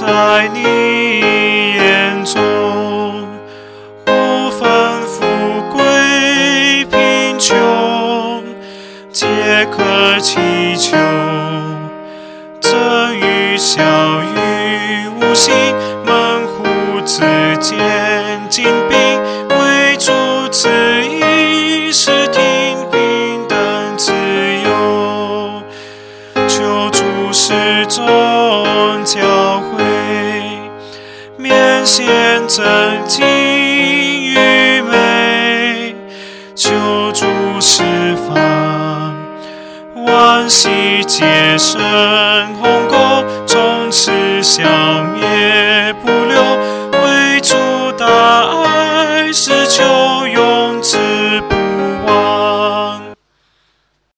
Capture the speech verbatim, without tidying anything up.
在你眼中，无分富贵贫穷，皆可祈求。这与小于无形，门户之间紧闭，为主旨意是听平等自由。求主始终教诲，免显真经愚昧。求主释放，万喜皆生鸿沟，从此消灭不留。为主大爱是求永